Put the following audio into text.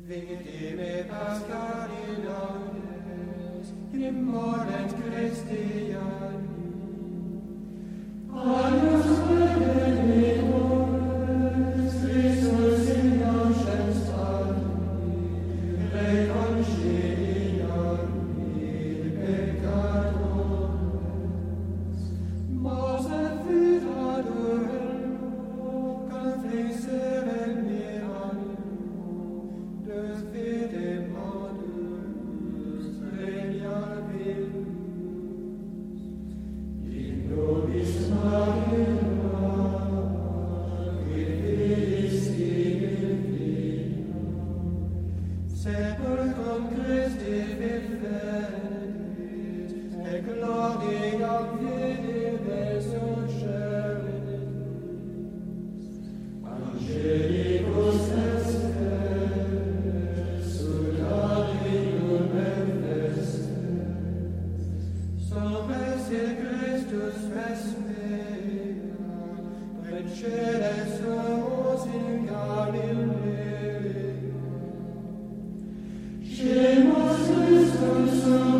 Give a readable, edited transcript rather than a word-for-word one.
Vittime Pascali laudes, in morent Christiani. Annus redemittores, Christus in nocems alli, reconciliani peccatores. Mose fitadur hello, conflixere mirabile, Deus fide modus regnabilis. In nobis Maria, quid filis divina, sepulchrum Christi vivendit, et gloriam videbis succeris. Angelicus estes, sudarium efestes, sopesse Christus vespera, princeps suos in Galilea. Scemus Christus